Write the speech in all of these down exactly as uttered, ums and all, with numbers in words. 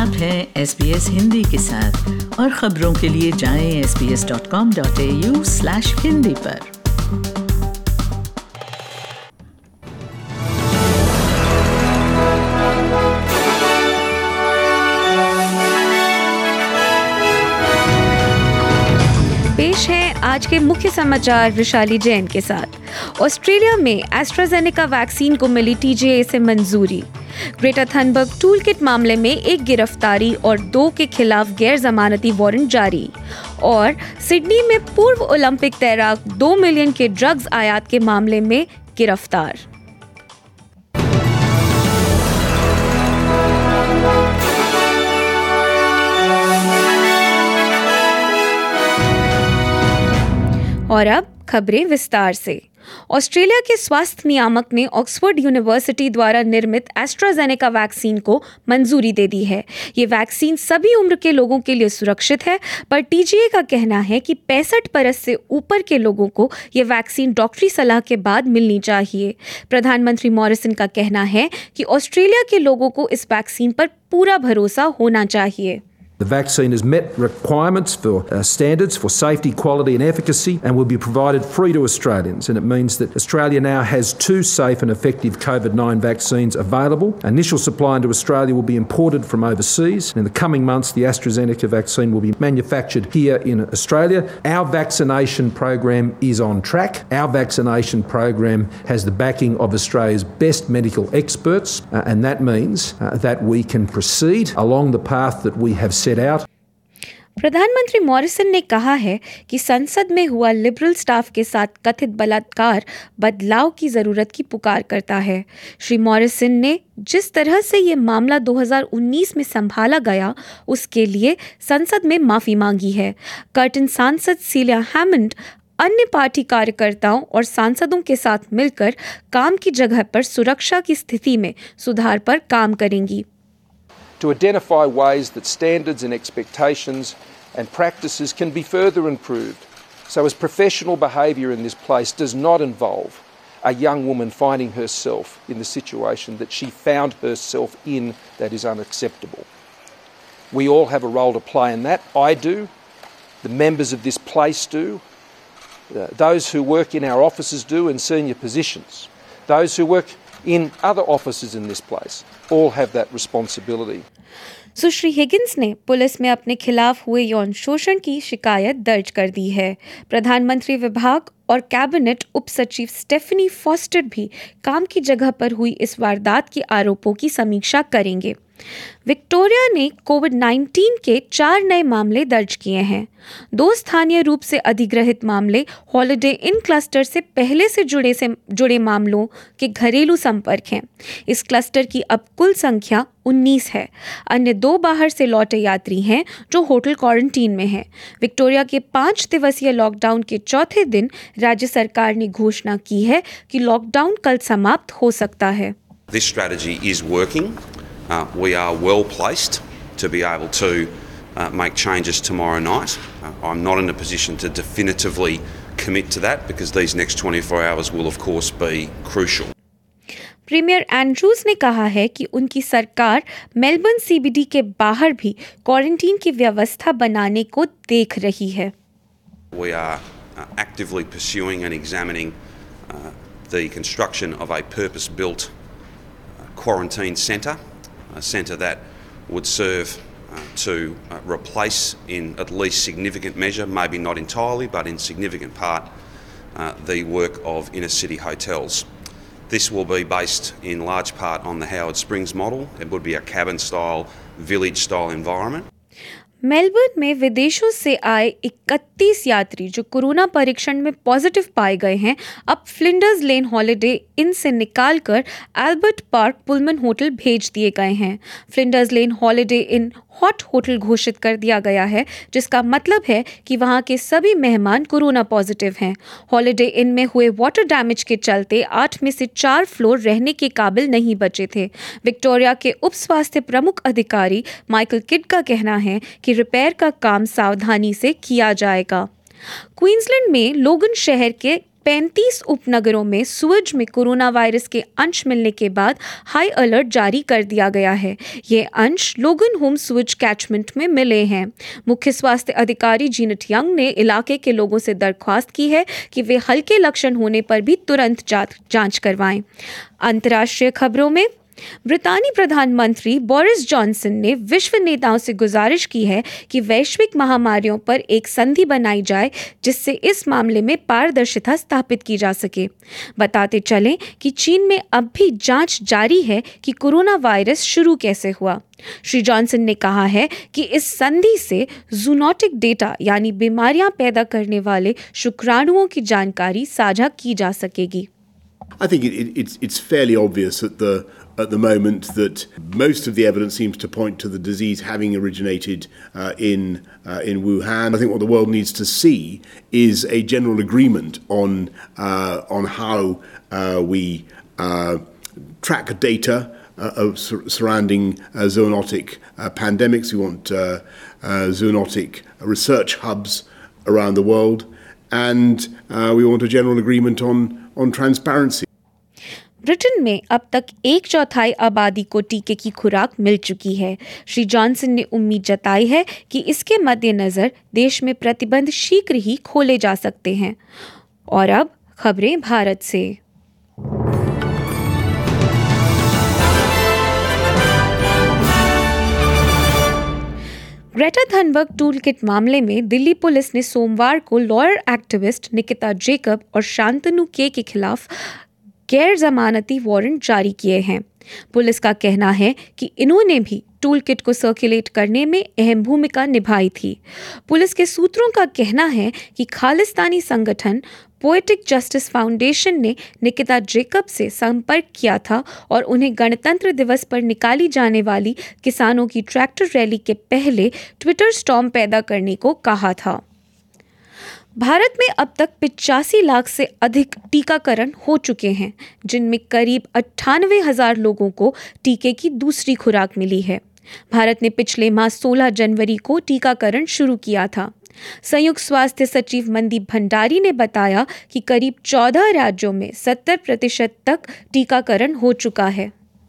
आप हैं S B S Hindi के साथ और खबरों के लिए जाएं S B S dot com dot A U slash Hindi पर। पेश है आज के मुख्य समाचार विशाली जैन के साथ। ऑस्ट्रेलिया में एस्ट्राजेनेका वैक्सीन को मिली टी जे ए से मंजूरी। ग्रेटा थनबर्ग टूलकिट मामले में एक गिरफ्तारी और दो के खिलाफ गैर जमानती वारंट जारी। और सिडनी में पूर्व ओलंपिक तैराक दो मिलियन के ड्रग्स आयात के मामले में गिरफ्तार। और अब खबरें विस्तार से। ऑस्ट्रेलिया के स्वास्थ्य नियामक ने ऑक्सफोर्ड यूनिवर्सिटी द्वारा निर्मित एस्ट्राजेनेका वैक्सीन को मंजूरी दे दी है। ये वैक्सीन सभी उम्र के लोगों के लिए सुरक्षित है, पर टी जे ए का कहना है कि पैंसठ बरस से ऊपर के लोगों को ये वैक्सीन डॉक्टरी सलाह के बाद मिलनी चाहिए। प्रधानमंत्री मॉरिसन का कहना है कि ऑस्ट्रेलिया के लोगों को इस वैक्सीन पर पूरा भरोसा होना चाहिए। The vaccine has met requirements for uh, standards for safety, quality and efficacy and will be provided free to Australians. And it means that Australia now has two safe and effective COVID nineteen vaccines available. Initial supply into Australia will be imported from overseas. In the coming months, the AstraZeneca vaccine will be manufactured here in Australia. Our vaccination program is on track. Our vaccination program has the backing of Australia's best medical experts. Uh, and that means uh, that we can proceed along the path that we have set out. प्रधानमंत्री Morrison ने कहा है कि संसद में हुआ liberal staff के साथ कथित बलात्कार बदलाव की जरूरत की पुकार करता है। श्री मॉरिसन ने जिस तरह से ये मामला दो हज़ार उन्नीस में संभाला गया उसके लिए संसद में माफी मांगी है। कर्टन सांसद सीलिया हैमंड अन्य पार्टी कार्यकर्ताओं और सांसदों के साथ मिलकर काम की जगह पर सुरक्षा की स्थिति में सुधार पर काम करेंगी। To identify ways that standards and expectations and practices can be further improved, so as professional behaviour in this place does not involve a young woman finding herself in the situation that she found herself in that is unacceptable. We all have a role to play in that. I do, the members of this place do, uh, those who work in our offices do in senior positions, those who work in other offices in this place all have that responsibility. Sushri Higgins ने police में अपने खिलाफ हुए यौन शोषण की शिकायत दर्ज कर दी है। प्रधानमंत्री विभाग और कैबिनेट उप सचिव स्टेफनी फॉस्टर भी काम की जगह पर हुई इस वारदात के आरोपों की समीक्षा करेंगे। विक्टोरिया ने कोविड नाइन्टीन के चार नए मामले दर्ज किए हैं। दो स्थानीय रूप से अधिग्रहित मामले हॉलिडे इन क्लस्टर से पहले से जुड़े से जुड़े मामलों के घरेलू संपर्क हैं। इस क्लस्टर की अब कुल संख्या उन्नीस है। अन्य दो बाहर से लौटे यात्री हैं जो होटल क्वारंटीन में हैं। विक्टोरिया के पाँच दिवसीय लॉकडाउन के चौथे दिन राज्य सरकार ने घोषणा की है कि लॉकडाउन कल समाप्त हो सकता है। This strategy is working. Uh, we are well placed to be able to uh, make changes tomorrow night. Uh, I'm not in a position to definitively commit to that because these next twenty-four hours will of course be crucial. Premier Andrews ने कहा है कि उनकी सरकार Melbourne C B D के बाहर भी quarantine की व्यवस्था बनाने को देख रही है। We are uh, actively pursuing and examining uh, the construction of a purpose-built uh, quarantine centre. A centre that would serve uh, to uh, replace in at least significant measure, maybe not entirely, but in significant part, uh, the work of inner city hotels. This will be based in large part on the Howard Springs model. It would be a cabin style, village style environment. Melbourne में विदेशों से आए इकतीस यात्री जो corona परीक्षण में positive पाए गए हैं अब फ्लिंडर्स लेन हॉलिडे इन से निकालकर एल्बर्ट पार्क पुलमन होटल भेज दिए गए हैं। Flinders Lane Holiday Inn hot hotel घोषित कर दिया गया है, जिसका मतलब है कि वहां के सभी मेहमान कोरोना पॉजिटिव हैं। हॉलिडे इन में हुए वाटर डैमेज के चलते आठ में से चार फ्लोर रहने के काबिल नहीं बचे थे। विक्टोरिया के उप स्वास्थ्य प्रमुख अधिकारी माइकल किड का कहना है कि रिपेयर का काम सावधानी से किया जाएगा। क्वींसलैंड में लोगन शहर के पैंतीस उपनगरों में सुएज में कोरोना वायरस के अंश मिलने के बाद हाई अलर्ट जारी कर दिया गया है। ये अंश लोगन होम सुएज कैचमेंट में मिले हैं। मुख्य स्वास्थ्य अधिकारी जीनेट यंग ने इलाके के लोगों से दरख्वास्त की है कि वे हल्के लक्षण होने पर भी तुरंत जांच करवाएं। अंतर्राष्ट्रीय खबरों में ब्रितानी प्रधानमंत्री बोरिस जॉनसन ने विश्व नेताओं से गुजारिश की है कि वैश्विक महामारियों पर एक संधि बनाई जाए जिससे इस मामले में पारदर्शिता स्थापित की जा सके। बताते चलें कि चीन में अब भी जांच जारी है कि कोरोना वायरस शुरू कैसे हुआ। श्री जॉनसन ने कहा है कि इस संधि से जूनोटिक डेटा यानी बीमारियां पैदा करने वाले शुक्राणुओं की जानकारी साझा की जा सकेगी। I think it, it, it's, it's fairly obvious at the at the moment that most of the evidence seems to point to the disease having originated uh, in uh, in Wuhan. I think what the world needs to see is a general agreement on uh, on how uh, we uh, track data uh, of sur- surrounding uh, zoonotic uh, pandemics. We want uh, uh, zoonotic research hubs around the world, and uh, we want a general agreement on on transparency. Britain में अब तक एक चौथाई आबादी को टीके की खुराक मिल चुकी है। श्री जॉनसन ने उम्मीद जताई है कि इसके मद्देनजर देश में प्रतिबंध शीघ्र ही खोले जा सकते हैं। और अब खबरें भारत से। ग्रेटा थनबर्ग टूल किट मामले में दिल्ली पुलिस ने सोमवार को लॉयर एक्टिविस्ट निकिता जेकब और शांतनु के के खिलाफ गैर जमानती वारंट जारी किए हैं। पुलिस का कहना है कि इन्होंने भी टूल किट को सर्कुलेट करने में अहम भूमिका निभाई थी। पुलिस के सूत्रों का कहना है कि खालिस्तानी संगठन पोएटिक जस्टिस फाउंडेशन ने निकिता जेकब से संपर्क किया था और उन्हें गणतंत्र दिवस पर निकाली जाने वाली किसानों की ट्रैक्टर रैली के पहले ट्विटर स्टॉर्म पैदा करने को कहा था। भारत में अब तक पिचासी लाख से अधिक टीकाकरण हो चुके हैं, जिनमें करीब अट्ठानवे हजार लोगों को टीके की दूसरी खुराक मिली है। भारत ने पिछले माह सोलह जनवरी को टीकाकरण शुरू किया था। संयुक्त स्वास्थ्य सचिव मनदीप भंडारी ने बताया कि करीब चौदह राज्यों में सत्तर प्रतिशत तक टीकाकरण हो चुका है।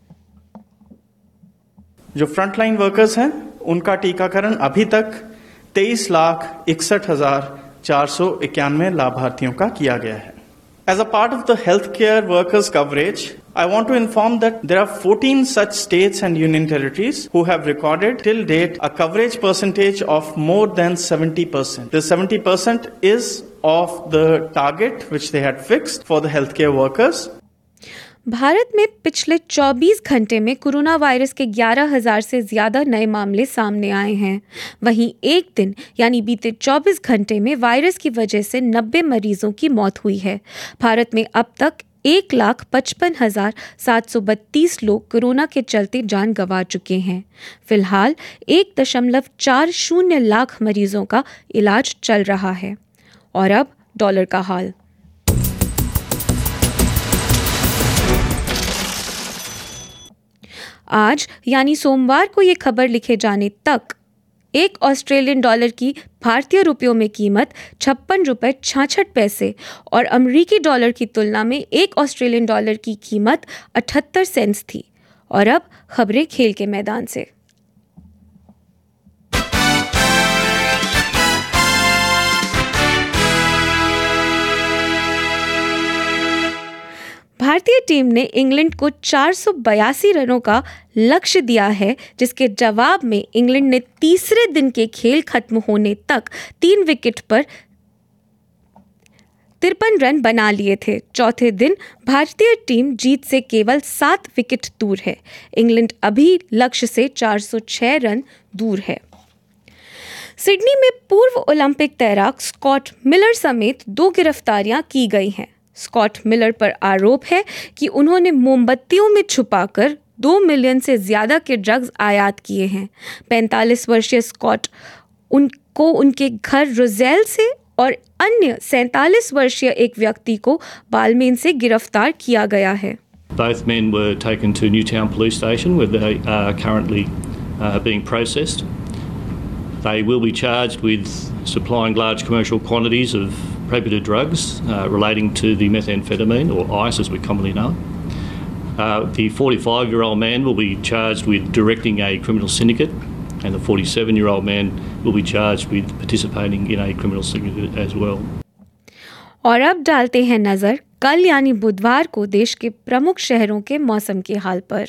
जो फ्रंटलाइन वर्कर्स हैं उनका टीकाकरण अभी तक तेईस लाख इकसठ हजार चार सौ इक्यानवे लाभार्थियों का किया गया है। As a part of the healthcare workers coverage, I want to inform that there are fourteen such states and union territories who have recorded till date a coverage percentage of more than seventy percent. The seventy percent is of the target which they had fixed for the healthcare workers. Bharat में पिछले चौबीस घंटे में corona virus के ग्यारह हजार से ज्यादा नए मामले सामने आए हैं। वहीं एक दिन यानी बीते चौबीस घंटे में वायरस की वजह से नब्बे मरीजों की मौत हुई है। भारत में अब तक एक लाख पचपन हजार सात सौ बत्तीस लोग कोरोना के चलते जान गंवा चुके हैं। फिलहाल एक दशमलव चार शून्य लाख मरीजों का इलाज चल रहा है। और अब डॉलर का हाल। आज यानी सोमवार को ये खबर लिखे जाने तक एक ऑस्ट्रेलियन डॉलर की भारतीय रुपयों में कीमत छप्पन रुपये छाछठ पैसे और अमेरिकी डॉलर की तुलना में एक ऑस्ट्रेलियन डॉलर की कीमत अठहत्तर सेंट्स थी। और अब खबरें खेल के मैदान से। भारतीय टीम ने इंग्लैंड को चार सौ बयासी रनों का लक्ष्य दिया है, जिसके जवाब में इंग्लैंड ने तीसरे दिन के खेल खत्म होने तक तीन विकेट पर तिरपन रन बना लिए थे। चौथे दिन भारतीय टीम जीत से केवल सात विकेट दूर है। इंग्लैंड अभी लक्ष्य से चार सौ छह रन दूर है। सिडनी में पूर्व ओलंपिक तैराक स्कॉट मिलर समेत दो गिरफ्तारियां की गई हैं। स्कॉट मिलर पर आरोप है कि उन्होंने मोमबत्तियों में छुपाकर दो मिलियन से ज्यादा के ड्रग्स आयात किए हैं। पैंतालीस वर्षीय स्कॉट उनको उनके घर रोजेल से और अन्य सैंतालीस वर्षीय एक व्यक्ति को बालमेन से गिरफ्तार किया गया है। Both men were taken to Newtown Police Station where they are currently uh, being processed. They will be charged with supplying large commercial quantities of prohibited drugs uh, relating to the methamphetamine, or ice as we commonly know. Uh, the forty-five-year-old man will be charged with directing a criminal syndicate, and the forty-seven-year-old man will be charged with participating in a criminal syndicate as well. और अब डालते हैं नज़र कल यानी बुधवार को देश के प्रमुख शहरों के मौसम के हाल पर।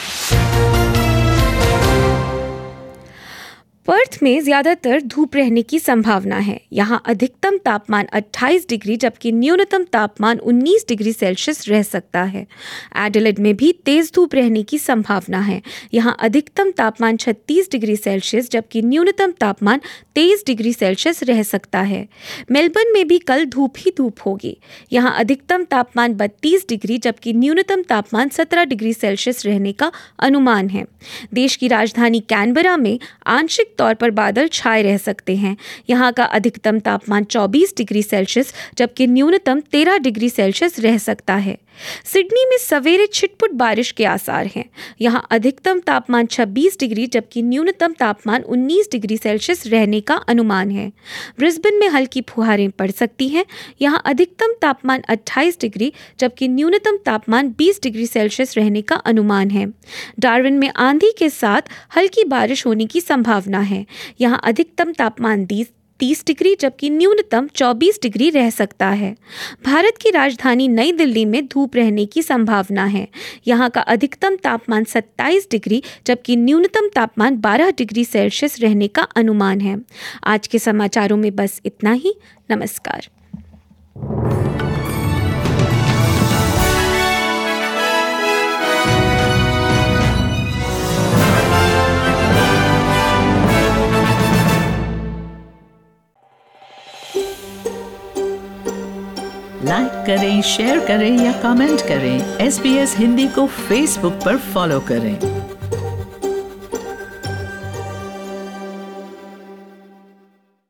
पर्थ में ज़्यादातर धूप रहने की संभावना है। यहाँ अधिकतम तापमान अट्ठाईस डिग्री जबकि न्यूनतम तापमान उन्नीस डिग्री सेल्सियस रह सकता है। एडिलेड में भी तेज़ धूप रहने की संभावना है। यहाँ अधिकतम तापमान छत्तीस डिग्री सेल्सियस जबकि न्यूनतम तापमान तेईस डिग्री सेल्सियस रह सकता है। मेलबर्न में भी कल धूप ही धूप होगी। यहाँ अधिकतम तापमान बत्तीस डिग्री जबकि न्यूनतम तापमान सत्रह डिग्री सेल्सियस रहने का अनुमान है। देश की राजधानी कैनबरा में आंशिक तौर पर बादल छाए रह सकते हैं। यहाँ का अधिकतम तापमान चौबीस डिग्री सेल्सियस जबकि न्यूनतम तेरह डिग्री सेल्सियस रह सकता है। सिडनी में सवेरे छिटपुट बारिश के आसार हैं। यहाँ अधिकतम तापमान छब्बीस डिग्री जबकि न्यूनतम तापमान उन्नीस डिग्री सेल्सियस रहने का अनुमान है। ब्रिस्बेन में हल्की फुहारें पड़ सकती हैं। यहाँ अधिकतम तापमान अट्ठाईस डिग्री जबकि न्यूनतम तापमान बीस डिग्री सेल्सियस रहने का अनुमान है। डार्विन में आंधी के साथ हल्की बारिश होने की संभावना है। यहाँ अधिकतम तापमान तीस डिग्री जबकि न्यूनतम चौबीस डिग्री रह सकता है। भारत की राजधानी नई दिल्ली में धूप रहने की संभावना है। यहाँ का अधिकतम तापमान सत्ताईस डिग्री जबकि न्यूनतम तापमान बारह डिग्री सेल्सियस रहने का अनुमान है। आज के समाचारों में बस इतना ही। नमस्कार। लाइक करें, शेयर करें या कमेंट करें। एस बी एस हिंदी को फेसबुक पर फॉलो करें।